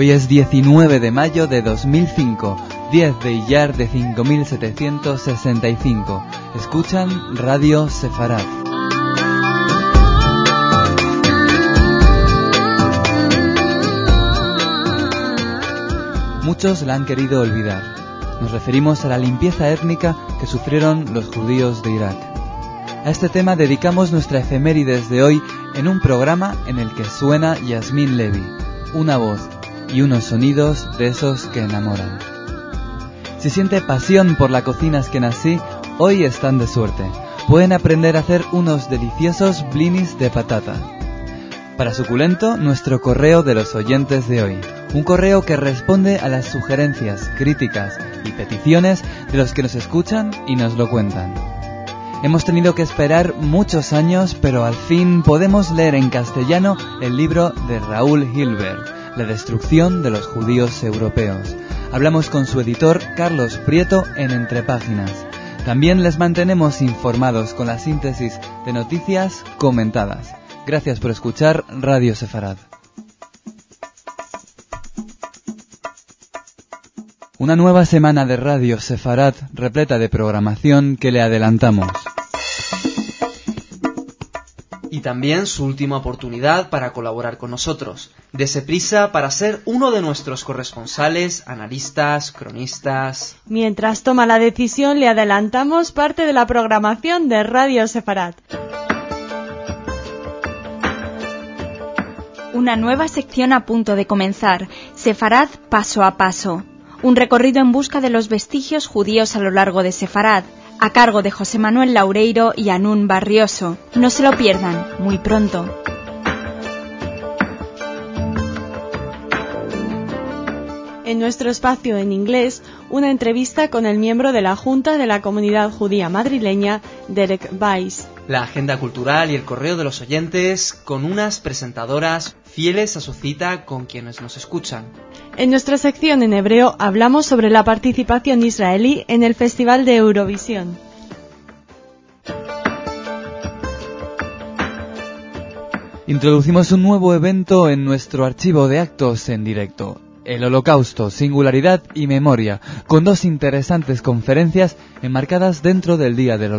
Hoy es 19 de mayo de 2005, 10 de Iyar de 5765. Escuchan Radio Sefarad. Muchos la han querido olvidar. Nos referimos a la limpieza étnica que sufrieron los judíos de Irak. A este tema dedicamos nuestra efemérides de hoy en un programa en el que suena Yasmín Levy, una voz y unos sonidos de esos que enamoran. Si siente pasión por la cocina askenazí, hoy están de suerte. Pueden aprender a hacer unos deliciosos blinis de patata. Para suculento, nuestro correo de los oyentes de hoy. Un correo que responde a las sugerencias, críticas y peticiones de los que nos escuchan y nos lo cuentan. Hemos tenido que esperar muchos años, pero al fin podemos leer en castellano el libro de Raúl Hilbert, La destrucción de los judíos europeos. Hablamos con su editor Carlos Prieto en Entre Páginas. También les mantenemos informados con la síntesis de noticias comentadas. Gracias por escuchar Radio Sefarad. Una nueva semana de Radio Sefarad repleta de programación que le adelantamos. Y también su última oportunidad para colaborar con nosotros. Dese prisa para ser uno de nuestros corresponsales, analistas, cronistas. Mientras toma la decisión, le adelantamos parte de la programación de Radio Sefarad. Una nueva sección a punto de comenzar, Sefarad paso a paso. Un recorrido en busca de los vestigios judíos a lo largo de Sefarad, a cargo de José Manuel Laureiro y Anún Barrioso. No se lo pierdan, muy pronto. En nuestro espacio en inglés, una entrevista con el miembro de la Junta de la Comunidad Judía Madrileña, Derek Weiss. La agenda cultural y el correo de los oyentes con unas presentadoras fieles a su cita con quienes nos escuchan. En nuestra sección en hebreo hablamos sobre la participación israelí en el Festival de Eurovisión. Introducimos un nuevo evento en nuestro archivo de actos en directo. El Holocausto, Singularidad y Memoria, con dos interesantes conferencias enmarcadas dentro del Día del Holocausto.